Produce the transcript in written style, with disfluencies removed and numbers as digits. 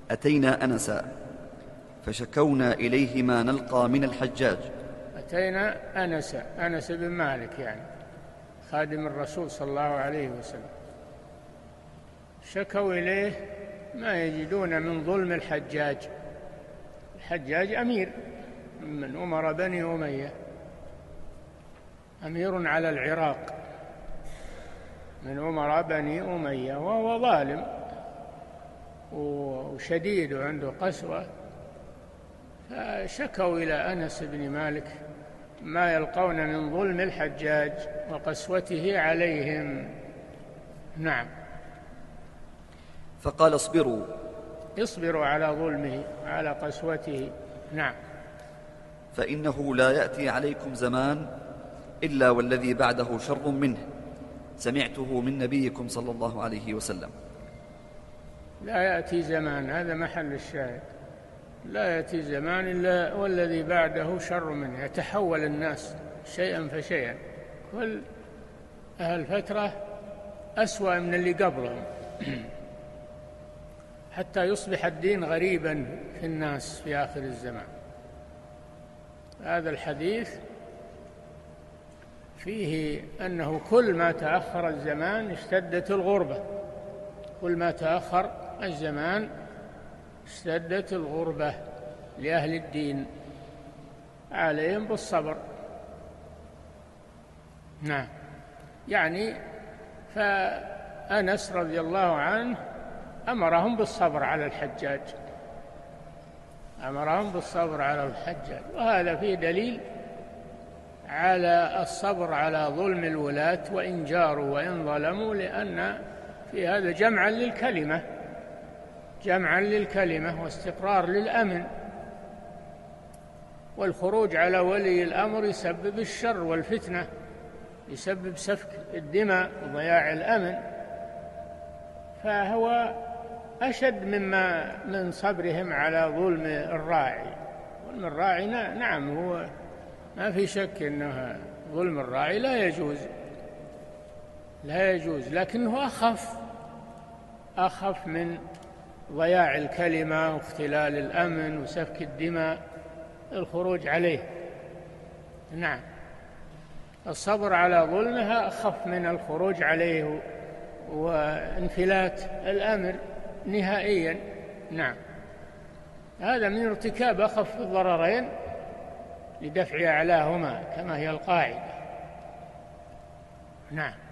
أتينا أنسا فشكونا إليه ما نلقى من الحجاج. أتينا أنس بن مالك يعني خادم الرسول صلى الله عليه وسلم، شكوا إليه ما يجدون من ظلم الحجاج. الحجاج أمير من أمر بني أمية، أمير على العراق من أمراء بني أمية، وهو ظالم وشديد وعنده قسوة. فشكوا إلى أنس بن مالك ما يلقون من ظلم الحجاج وقسوته عليهم. نعم. فقال اصبروا على ظلمه وعلى قسوته. نعم. فإنه لا يأتي عليكم زمان إلا والذي بعده شر منه، سمعته من نبيكم صلى الله عليه وسلم. لا يأتي زمان، هذا محل الشاهد، لا يأتي زمان إلا والذي بعده شر منه، يتحول الناس شيئا فشيئا، كل أهل فترة أسوأ من اللي قبلهم حتى يصبح الدين غريبا في الناس في آخر الزمان. هذا الحديث فيه أنه كل ما تأخر الزمان اشتدت الغربة، كل ما تأخر الزمان اشتدت الغربة لأهل الدين، عليهم بالصبر. نعم. يعني فأنس رضي الله عنه أمرهم بالصبر على الحجاج، أمرهم بالصبر على الحجاج، وهذا فيه دليل على الصبر على ظلم الولاة وإن جاروا وإن ظلموا، لأن في هذا جمعا للكلمة واستقرار للأمن. والخروج على ولي الأمر يسبب الشر والفتنة، يسبب سفك الدماء وضياع الأمن، فهو أشد من صبرهم على ظلم الراعي. ظلم الراعي نعم هو ما في شك أنه ظلم الراعي لا يجوز، لكنه أخف من ضياع الكلمة واختلال الأمن وسفك الدماء، الخروج عليه. نعم. الصبر على ظلمها أخف من الخروج عليه وانفلات الأمر نهائيا. نعم. هذا من ارتكاب أخف الضررين لدفع أعلاهما كما هي القاعدة. نعم.